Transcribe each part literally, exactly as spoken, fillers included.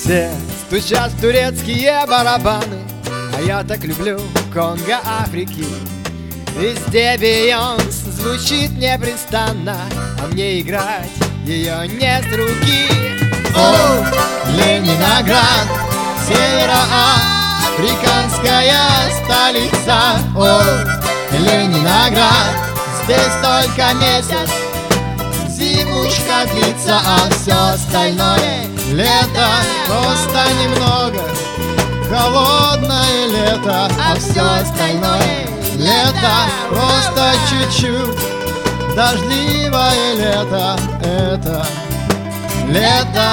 Везде стучат турецкие барабаны, а я так люблю Конго Африки. Везде Бейонс звучит непрестанно, а мне играть ее не с руки. О, Ленинград, североафриканская столица. О, Ленинград, здесь только месяц зимушка длится, а все остальное лето. Просто немного холодное лето, а все остальное лето. Просто чуть-чуть дождливое лето. Это лето.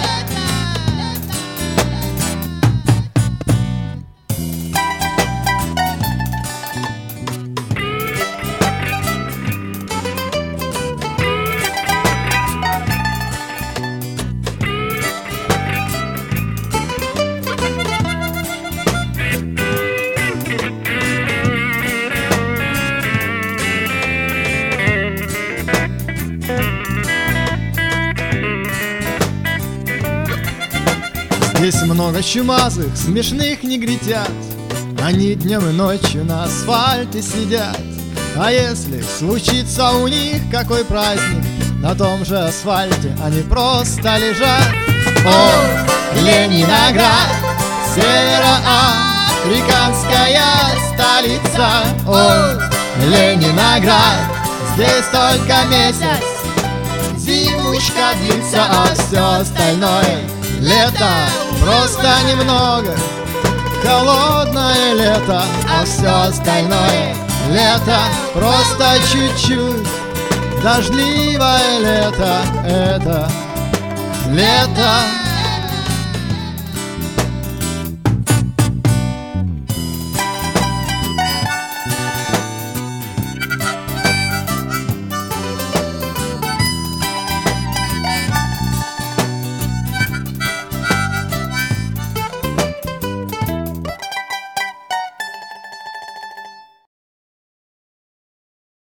Здесь много чумазых, смешных негритят. Они днем и ночью на асфальте сидят. А если случится у них какой праздник, на том же асфальте они просто лежат. О, Ленинград, североафриканская столица. О, Ленинград, здесь только месяц зимушка длится, а все остальное лето. Просто немного холодное лето, а все остальное лето. Просто чуть-чуть дождливое лето. Это лето.